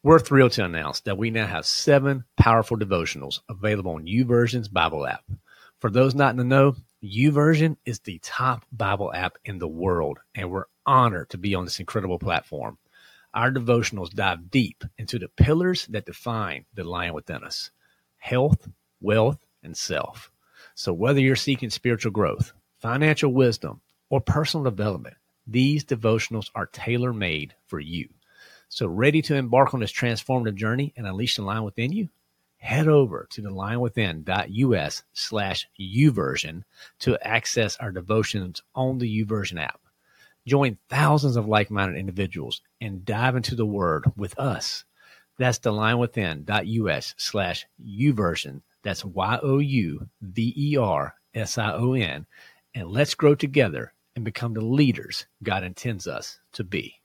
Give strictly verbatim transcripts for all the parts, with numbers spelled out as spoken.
We're thrilled to announce that we now have seven powerful devotionals available on YouVersion's Bible app. For those not in the know, YouVersion is the top Bible app in the world, and we're honored to be on this incredible platform. Our devotionals dive deep into the pillars that define the lion within us: health, wealth, and self. So whether you're seeking spiritual growth, financial wisdom, or personal development, these devotionals are tailor-made for you. So ready to embark on this transformative journey and unleash the lion within you? Head over to thelionwithin.us slash YouVersion to access our devotions on the YouVersion app. Join thousands of like-minded individuals and dive into the Word with us. That's thelionwithin.us slash YouVersion. That's Y O U V E R S I O N. And let's grow together and become the leaders God intends us to be.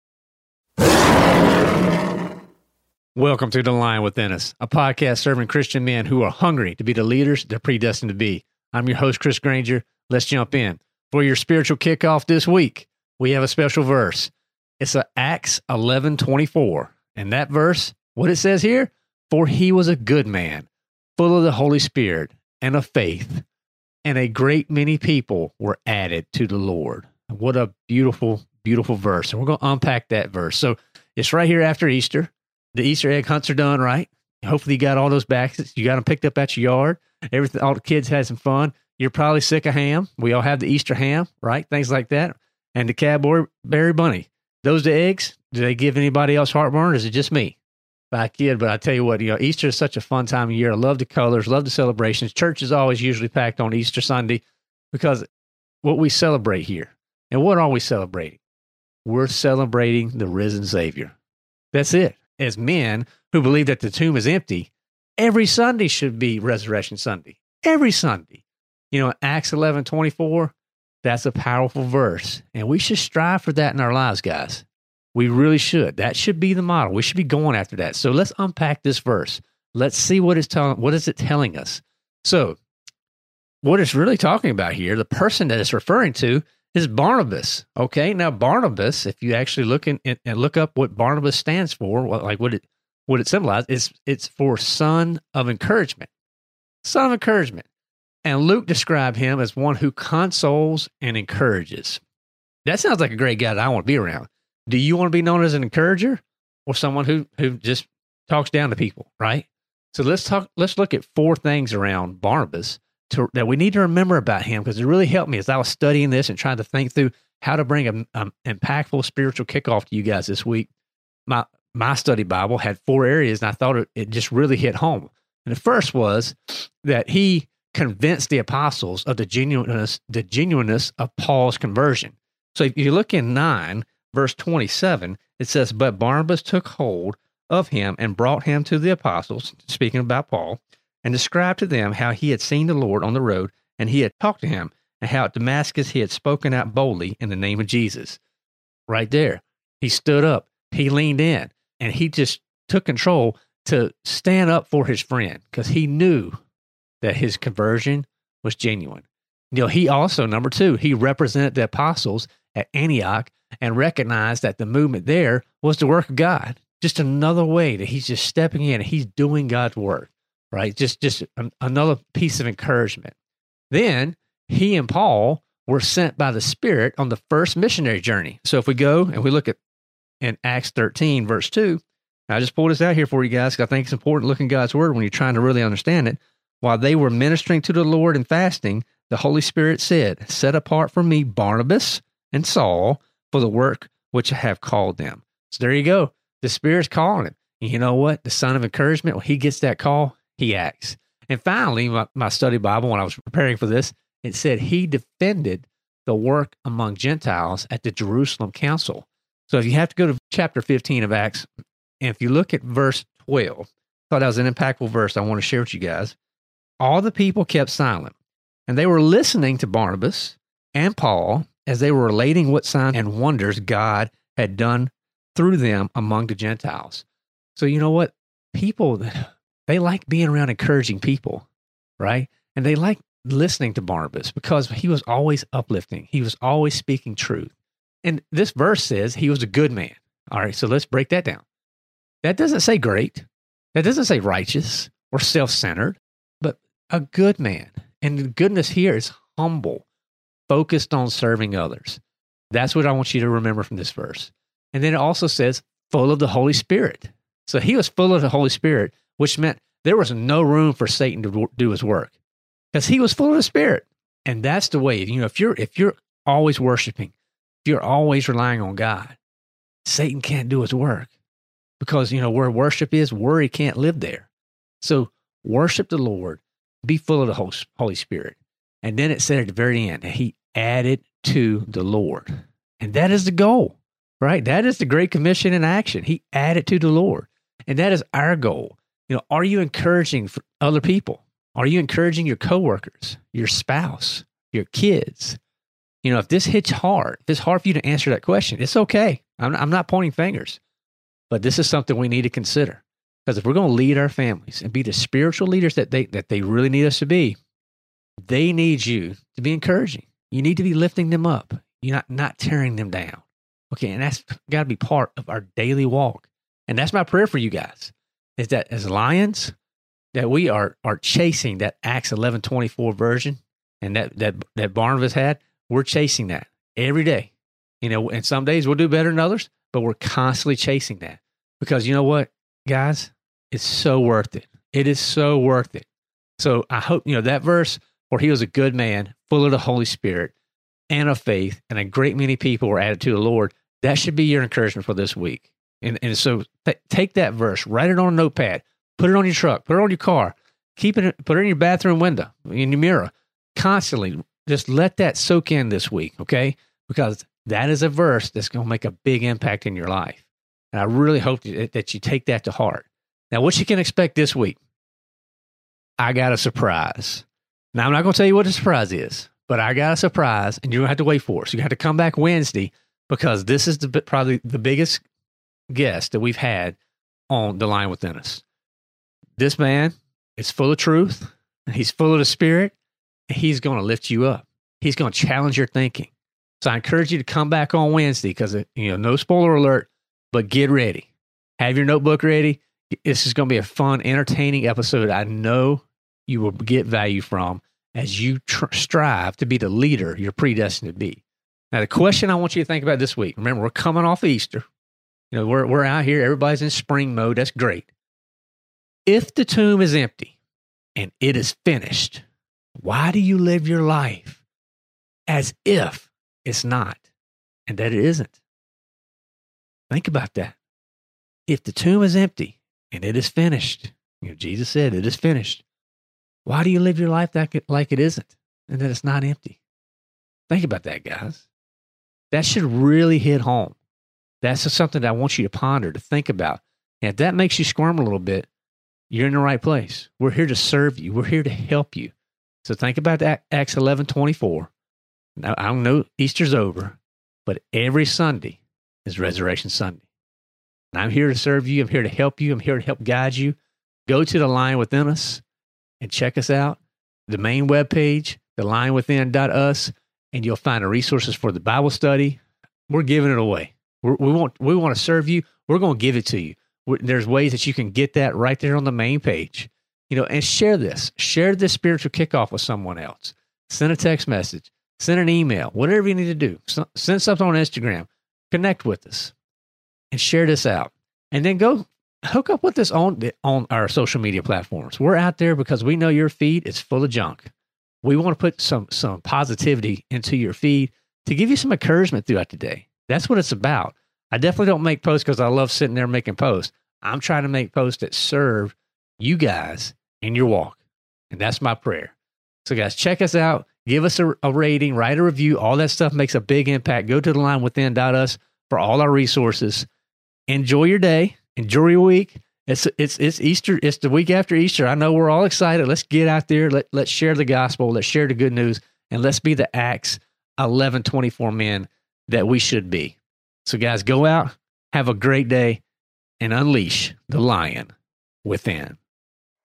Welcome to The Lion Within Us, a podcast serving Christian men who are hungry to be the leaders they're predestined to be. I'm your host, Chris Granger. Let's jump in. For your spiritual kickoff this week, we have a special verse. It's a Acts eleven twenty-four. And that verse, what it says here, for he was a good man, full of the Holy Spirit and of faith, and a great many people were added to the Lord. What a beautiful, beautiful verse. And we're going to unpack that verse. So it's right here after Easter. The Easter egg hunts are done, right? Hopefully you got all those baskets. You got them picked up at your yard. Everything, all the kids had some fun. You're probably sick of ham. We all have the Easter ham, right? Things like that. And the Cadbury Bunny. Those the eggs. Do they give anybody else heartburn, or is it just me? I kid, but I tell you what, you know, Easter is such a fun time of year. I love the colors, love the celebrations. Church is always usually packed on Easter Sunday because what we celebrate here. And what are we celebrating? We're celebrating the risen Savior. That's it. As men who believe that the tomb is empty, every Sunday should be Resurrection Sunday. Every Sunday. You know, Acts eleven twenty-four, that's a powerful verse. And we should strive for that in our lives, guys. We really should. That should be the model. We should be going after that. So let's unpack this verse. Let's see what it's telling. What is it telling us? So what it's really talking about here, the person that it's referring to is Barnabas. Okay, now Barnabas, if you actually look in, in, and look up what Barnabas stands for, what, like what it what it symbolizes, it's it's for son of encouragement, son of encouragement. And Luke described him as one who consoles and encourages. That sounds like a great guy that I want to be around. Do you want to be known as an encourager or someone who who just talks down to people, right? So let's talk. Let's look at four things around Barnabas to, that we need to remember about him, because it really helped me as I was studying this and trying to think through how to bring an impactful spiritual kickoff to you guys this week. My my study Bible had four areas, and I thought it, it just really hit home. And the first was that he convinced the apostles of the genuineness the genuineness of Paul's conversion. So if you look in nine, verse twenty-seven, it says, "But Barnabas took hold of him and brought him to the apostles," speaking about Paul, "and described to them how he had seen the Lord on the road, and he had talked to him, and how at Damascus he had spoken out boldly in the name of Jesus." Right there. He stood up, he leaned in, and he just took control to stand up for his friend, because he knew that his conversion was genuine. You know, he also, number two, he represented the apostles at Antioch and recognized that the movement there was the work of God. Just another way that he's just stepping in and he's doing God's work, right? Just, just an, another piece of encouragement. Then he and Paul were sent by the Spirit on the first missionary journey. So if we go and we look at in Acts thirteen, verse two, I just pulled this out here for you guys because I think it's important to look in God's word when you're trying to really understand it. While they were ministering to the Lord and fasting, the Holy Spirit said, "Set apart for me Barnabas and Saul for the work which I have called them." So there you go. The Spirit's calling him. And you know what? The son of encouragement, when he gets that call, he acts. And finally, my, my study Bible, when I was preparing for this, it said he defended the work among Gentiles at the Jerusalem council. So if you have to go to chapter fifteen of Acts, and if you look at verse twelve, I thought that was an impactful verse I want to share with you guys. All the people kept silent, and they were listening to Barnabas and Paul as they were relating what signs and wonders God had done through them among the Gentiles. So you know what? People, they like being around encouraging people, right? And they like listening to Barnabas because he was always uplifting. He was always speaking truth. And this verse says he was a good man. All right, so let's break that down. That doesn't say great. That doesn't say righteous or self-centered, but a good man. And the goodness here is humble, focused on serving others. That's what I want you to remember from this verse. And then it also says, full of the Holy Spirit. So he was full of the Holy Spirit, which meant there was no room for Satan to do his work because he was full of the Spirit. And that's the way, you know, if you're, if you're always worshiping, if you're always relying on God, Satan can't do his work because, you know, where worship is, worry can't live there. So worship the Lord, be full of the Holy Spirit. And then it said at the very end, he added to the Lord. And that is the goal, right? That is the Great Commission in action. He added to the Lord. And that is our goal. You know, are you encouraging other people? Are you encouraging your coworkers, your spouse, your kids? You know, if this hits hard, if it's hard for you to answer that question, it's okay. I'm, I'm not pointing fingers, but this is something we need to consider. Because if we're going to lead our families and be the spiritual leaders that they that they really need us to be, they need you to be encouraging. You need to be lifting them up. You're not, not tearing them down. Okay, and that's got to be part of our daily walk. And that's my prayer for you guys, is that as lions, that we are are chasing that Acts eleven twenty-four version and that that that Barnabas had. We're chasing that every day. You know, and some days we'll do better than others, but we're constantly chasing that. Because you know what, guys? It's so worth it. It is so worth it. So I hope, you know, that verse where he was a good man, full of the Holy Spirit and of faith, and a great many people were added to the Lord, that should be your encouragement for this week. And and so th- take that verse, write it on a notepad, put it on your truck, put it on your car, keep it, put it in your bathroom window, in your mirror, constantly. Just let that soak in this week, okay? Because that is a verse that's going to make a big impact in your life. And I really hope that, that you take that to heart. Now, what you can expect this week, I got a surprise. Now, I'm not going to tell you what the surprise is, but I got a surprise, and you're going to have to wait for it. So you have to come back Wednesday because this is the probably the biggest guest that we've had on The Line Within Us. This man is full of truth. He's full of the Spirit. And he's going to lift you up. He's going to challenge your thinking. So I encourage you to come back on Wednesday because, you know, no spoiler alert, but get ready. Have your notebook ready. This is going to be a fun, entertaining episode I know you will get value from as you tr- strive to be the leader you're predestined to be. Now, the question I want you to think about this week, remember, we're coming off Easter. You know, we're, we're out here. Everybody's in spring mode. That's great. If the tomb is empty and it is finished, why do you live your life as if it's not and that it isn't? Think about that. If the tomb is empty and it is finished, you know, Jesus said it is finished. Why do you live your life like it, like it isn't and that it's not empty? Think about that, guys. That should really hit home. That's just something that I want you to ponder, to think about. And if that makes you squirm a little bit, you're in the right place. We're here to serve you. We're here to help you. So think about that Acts eleven twenty-four. Now, I don't know Easter's over, but every Sunday is Resurrection Sunday. And I'm here to serve you. I'm here to help you. I'm here to help guide you. Go to The Line Within Us and check us out. The main webpage, the line within dot us, and you'll find the resources for the Bible study. We're giving it away. We're, we want we want to serve you. We're going to give it to you. We're, there's ways that you can get that right there on the main page. You know, and share this. Share this spiritual kickoff with someone else. Send a text message. Send an email. Whatever you need to do. So, send something on Instagram. Connect with us. And share this out. And then go hook up with us on, on our social media platforms. We're out there because we know your feed is full of junk. We want to put some, some positivity into your feed to give you some encouragement throughout the day. That's what it's about. I definitely don't make posts because I love sitting there making posts. I'm trying to make posts that serve you guys in your walk. And that's my prayer. So guys, check us out. Give us a, a rating, write a review. All that stuff makes a big impact. Go to the line within dot us for all our resources. Enjoy your day. Enjoy your week. It's it's it's Easter. It's the week after Easter. I know we're all excited. Let's get out there. Let, let's share the gospel. Let's share the good news. And let's be the Acts eleven twenty-four men that we should be. So guys, go out, have a great day, and unleash the lion within.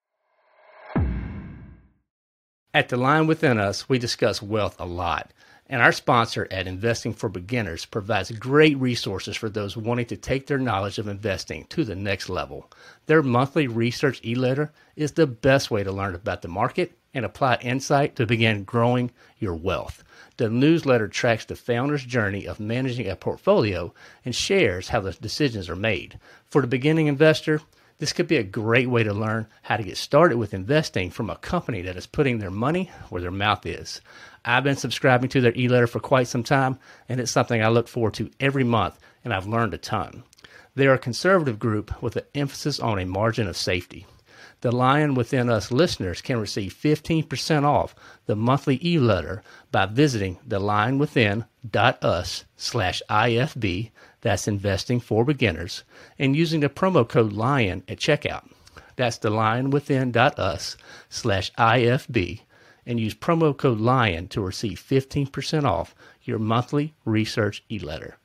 At The Line Within Us, we discuss wealth a lot. And our sponsor at Investing for Beginners provides great resources for those wanting to take their knowledge of investing to the next level. Their monthly research e-letter is the best way to learn about the market and apply insight to begin growing your wealth. The newsletter tracks the founder's journey of managing a portfolio and shares how the decisions are made. For the beginning investor, this could be a great way to learn how to get started with investing from a company that is putting their money where their mouth is. I've been subscribing to their e-letter for quite some time, and it's something I look forward to every month, and I've learned a ton. They're a conservative group with an emphasis on a margin of safety. The Lion Within Us listeners can receive fifteen percent off the monthly e-letter by visiting thelionwithin.us slash IFB, that's Investing for Beginners, and using the promo code LION at checkout. That's thelionwithin.us slash IFB, and use promo code LION to receive fifteen percent off your monthly research e-letter.